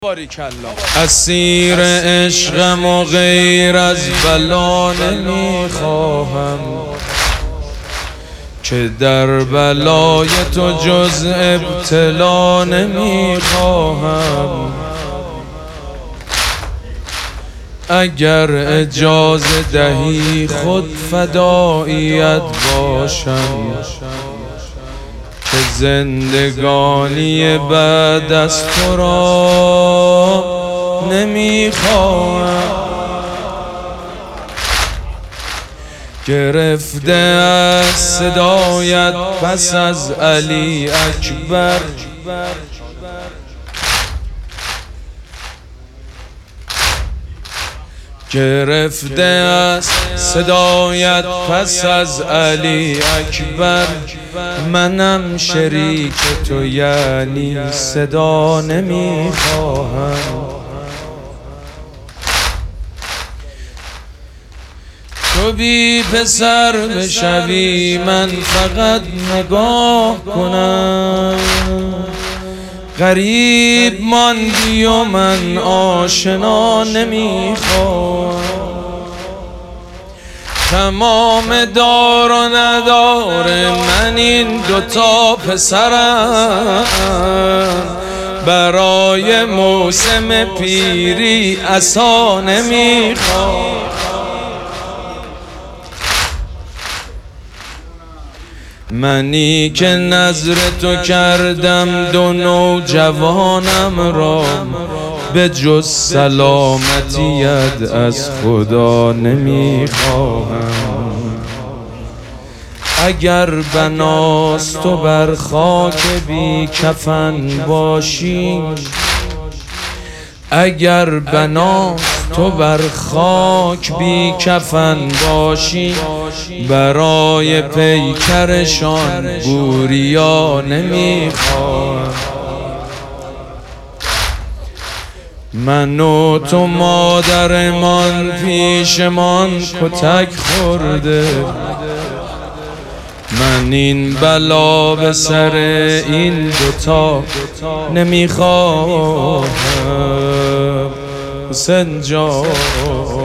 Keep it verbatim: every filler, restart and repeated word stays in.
اسیر عشقم و غیر از بلا نمیخواهم، که در بلای تو جز ابتلا نمیخواهم. اگر اجازه دهی خود فداییت باشم، که زندگانی بعد از تو را نمیخواهم. گرفته از صدایت پس از علی اکبر، گرفته از صدایت پس از علی اکبر. منم شریک تو یعنی صدا نمیخواهم. تو بی پسر بشوی من فقط نگاه کنم، غریب ماندی و من آشنا نمیخوام. تمام دار و ندار من این دوتا پسرم، برای موسم پیری عصا نمیخوام. منی که نظر تو کردم دو نوجوانم را، به جز سلامتیت از خدا نمیخواهم. اگر بناست تو بر خاک بی کفن باشی، اگر بناست تو بر خاک بی کفن باشی، برای پیکرشان بوریا نمیخواهم. من و تو مادرمان پیشمان کتک خورده، من این بلا به سر این دوتا نمیخواهم. حسین جان